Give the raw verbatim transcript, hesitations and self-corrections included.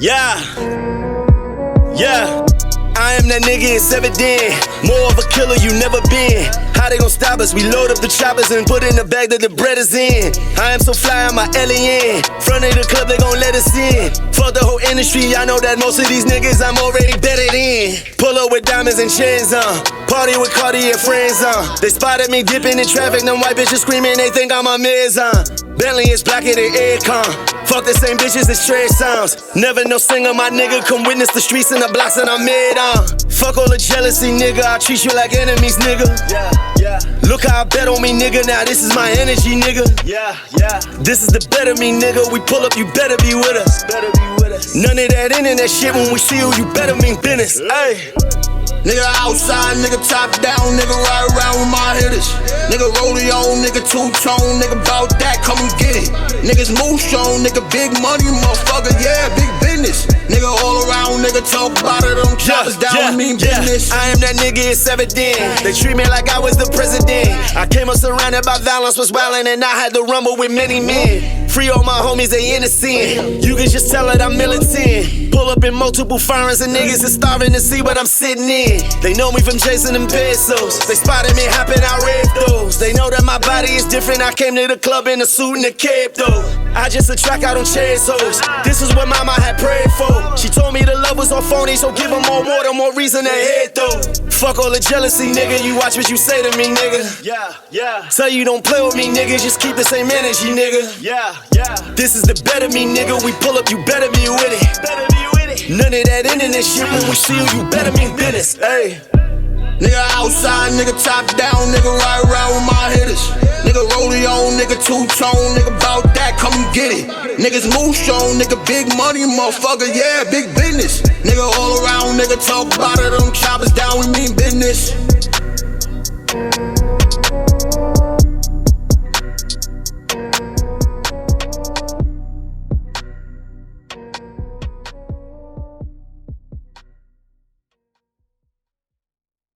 Yeah, yeah. I am that nigga, it's evident. More of a killer you never been. How they gon' stop us? We load up the choppers and put in the bag that the bread is in. I am so fly, I'm a alien. Front of the club, they gon' let us in. Fuck the whole industry, I know that most of these niggas I'm already better than. Pull up with diamonds and chains on. Party with Cardi and friends on. They spotted me dipping in traffic, them white bitches screaming, they think I'm a Mizon. Bentley is blacker than aircon. Fuck the same bitches as trash sounds. Never no singer, my nigga. Come witness the streets and the blocks that I'm made on. Fuck all the jealousy, nigga. I treat you like enemies, nigga. Yeah, yeah. Look how I bet on me, nigga. Now this is my energy, nigga. Yeah, yeah. This is the better me, nigga. We pull up, you better be with us. Better be with us. None of that internet shit. When we see you, you better mean business. Hey. Nigga outside, nigga top down, nigga ride around with my hitters. Nigga rollie on, nigga two-tone, nigga bout that, come and get it. Niggas moose on, nigga big money, motherfucker, yeah, big business. Nigga all around, nigga talk about it, them choppers down, yeah, mean yeah. business. I am that nigga, it's evident. They treat me like I was the president. I came up surrounded by violence, was wildin', and I had to rumble with many men. Free all my homies, they innocent. You can just tell that I'm militant. Pull up in multiple foreigns and niggas is starving to see what I'm sitting in. They know me from Jason and Bezos. They spotted me hopping out red those. They know that my body is different. I came to the club in a suit and a cape though. I just attract out on chairs hoes. This is what mama had prayed for. She told me the love was all phony, so give them more water, more reason to hate though. Fuck all the jealousy, nigga. You watch what you say to me, nigga. Yeah, yeah. Tell you don't play with me, nigga. Just keep the same energy, nigga. Yeah, yeah. This is the better me, nigga. We pull up, you better be with it. Better be with it. None of that internet shit. When we see you, you better mean business. Hey. Nigga outside, nigga top down, nigga ride around with my hitters. Nigga rollie on, nigga two-tone, nigga bout that, come and get it. Niggas moose on, nigga big money, motherfucker, yeah, big business. Nigga all around, nigga talk about it, them choppers down, we mean business.